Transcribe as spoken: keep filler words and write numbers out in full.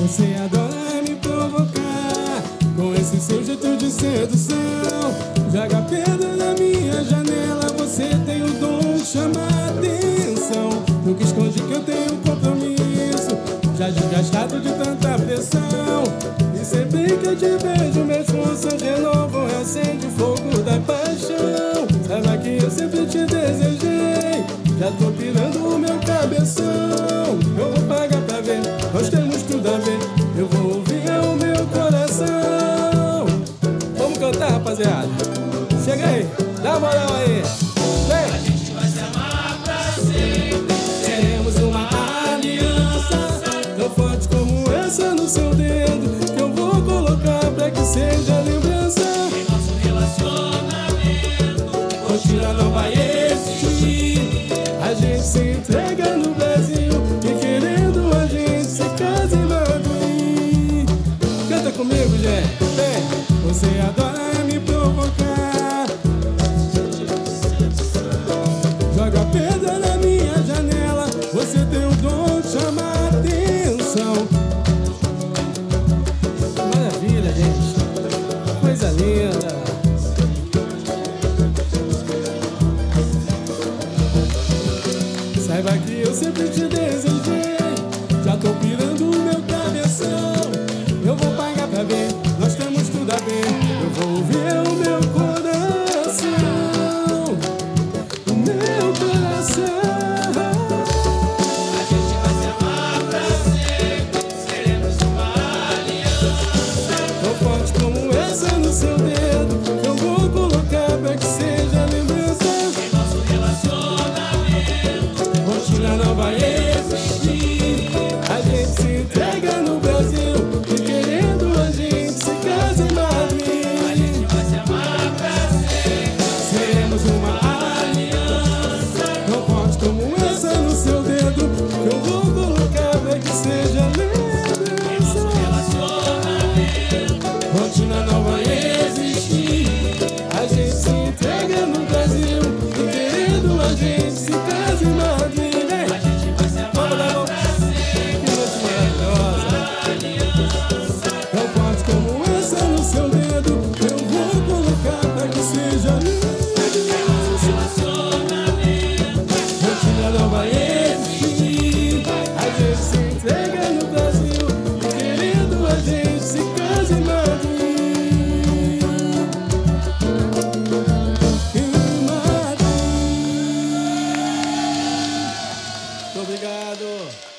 Você adora me provocar com esse seu jeito de sedução. Joga pedra na minha janela, você tem o dom de chamar atenção. Nunca esconde que eu tenho compromisso, já desgastado de tanta pressão. E sempre que eu te vejo, meus sonhos renovam, acende o fogo da paixão. Saiba que eu sempre te desejei, já tô pirando o meu cabeção. Eu vou pagar pra ver, nós temos tudo a ver, eu vou ouvir o meu coração. Vamos cantar, rapaziada. Chega aí, dá moral aí. Vem. A gente vai se amar pra sempre. Teremos uma aliança tão forte como essa no seu dedo, que eu vou colocar pra que seja lembrança. Em nosso relacionamento, Rotina não vai existir. A gente se entrega no Brasil e querendo a gente se casa em Madrid. Canta comigo, gente. Vem. Você adora me provocar, joga pedra na minha janela, você tem o dom de chamar atenção. Maravilha, gente. Coisa linda. Saiba que eu sempre te desejei, já tô pirando o meu cabeção. Eu vou pagar pra ver, nós temos tudo a ver, eu vou ouvir o meu coração. O meu coração. a gente vai se amar pra sempre. Seremos uma aliança. Tão forte como essa no seu dedo, eu vou colocar pra que seja lembrança. Em nosso relacionamento, Rotina não vai existir. A gente se entrega no Brasil e querendo a gente se casa em a Madrid. gente vai se amar pra sempre. Seremos uma aliança tão forte como essa no seu dedo, que eu vou colocar pra que seja Em nosso lembrança. relacionamento, Rotina não vai existir. A gente se entrega no Brasil e querendo a gente se casa em Madrid. a gente vai se amar pra sempre. Que noite maravilhosa. Tão forte como essa no seu dedo, eu vou colocar pra que seja lembrança. Relacionamento, Rotina não vai existir. A gente se entrega no Brasil e querendo a gente se casa em Madrid. Em Madrid. Muito obrigado.